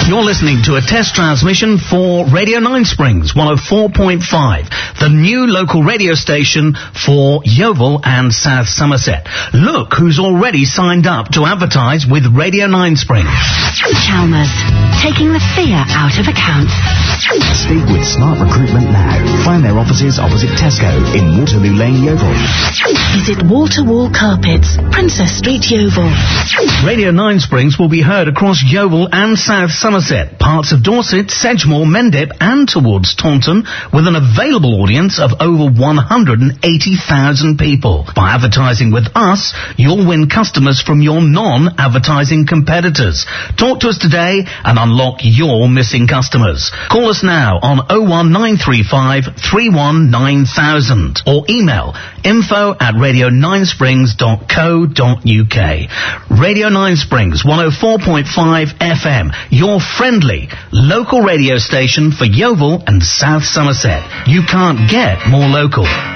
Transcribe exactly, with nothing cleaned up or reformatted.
You're listening to a test transmission for Radio Nine Springs one oh four point five, the new local radio station for Yeovil and South Somerset. Look who's already signed up to advertise with Radio Nine Springs. Chalmers, taking the fear out of accounts. Speak with Smart Recruitment now. Find their offices opposite Tesco in Waterloo Lane, Yeovil. Visit Wall-to-Wall Carpets, Princess Street, Yeovil. Radio Nine Springs will be heard across Yeovil and South Somerset, parts of Dorset, Sedgemoor, Mendip and towards Taunton, with an available audience of over one hundred eighty thousand people. By advertising with us, you'll win customers from your non-advertising competitors. Talk to us today and unlock your missing customers. Call us now on oh one nine three five three one nine thousand or email info at radio nine springs dot co dot uk. Radio Nine Springs one oh four point five F M, your friendly local radio station for Yeovil and South Somerset. You can't get more local.